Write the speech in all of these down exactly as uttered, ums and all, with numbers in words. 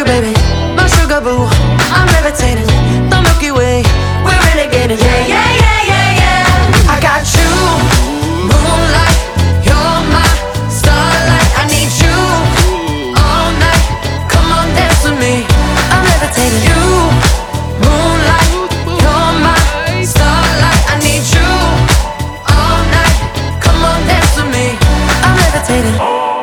baby, my sugar boo. I'm levitating, the Milky Way, we're renegading. Yeah, yeah, yeah, yeah, yeah. I got you, moonlight, you're my starlight. I need you all night. Come on, dance with me. I'm levitating. You, moonlight, you're my starlight. I need you all night. Come on, dance with me. I'm levitating.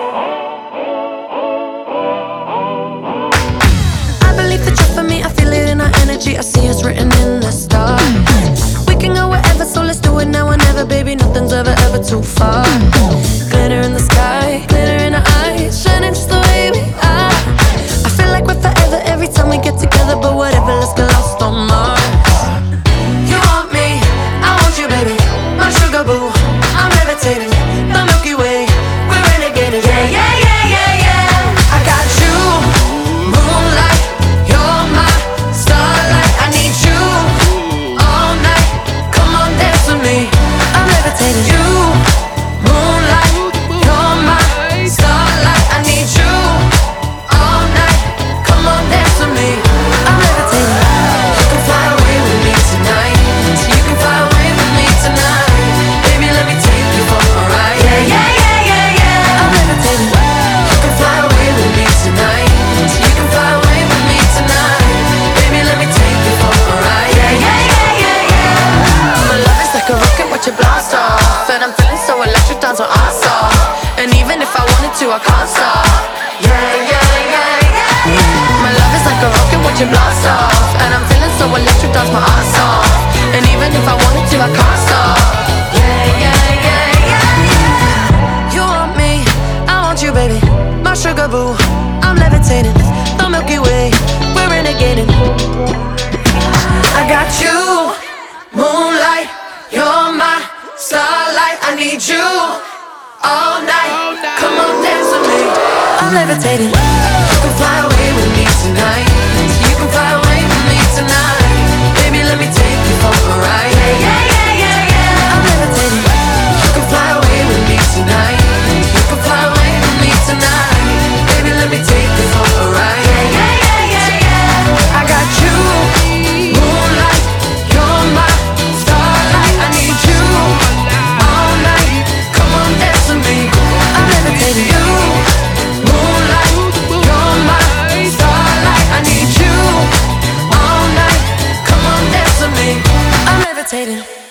I see us written in the stars. We can go wherever, so let's do it now or never. Baby, nothing's ever, ever too far. Glitter in the sky, glitter in our eyes, shining just the way we are. I feel like we're forever every time we get together. But whatever, let's get lost on Mars. You want me, I want you, baby, my sugar boo. I'm levitating, the Milky Way, we're renegading. Yeah, yeah, yeah, yeah, yeah. I got you, moonlight, you're my starlight. I need you all night. Come on, dance with me. I'm levitating. You, moonlight, you're my starlight. I need you all night. Come on, dance with me. I'm levitating. You can fly away with me tonight. You can fly away with me tonight. Baby, let me take you for a ride. Yeah, yeah, yeah, yeah, yeah. I'm levitating. You can fly away with me tonight. You can fly away with me tonight. Baby, let me take you for a ride. Yeah, yeah, yeah, yeah, yeah. My love is like a rocket, watch it blast off. And I'm feeling so electric, dance on our off. And even if I wanted to, I can't stop. Yeah, yeah, yeah, yeah. My love is like a rocket, watch it blast off. And I'm feeling so electric, dance my ass off. And even if I wanted to, I can't stop. Yeah, yeah, yeah, yeah. You want me, I want you, baby, my sugar boo. I'm levitating, the Milky Way, we're renegading. I got you, moonlight, you're my starlight. I need you all night. Come on, dance with me. I'm levitating. You can fly away with me tonight. You can fly away with me tonight. Baby, let me take you for a ride. Yeah, yeah, yeah, yeah, yeah. I'm levitating. You can fly away with me tonight. You can fly away with me tonight. Baby, let me take you for a ride. Yeah, yeah, yeah, yeah, yeah. I got you, moonlight, you're my starlight. I need you all night. Come on, dance with me. I'm levitating. You, moonlight, you're my starlight. I need you all night. Come on, dance with me. I'm levitating.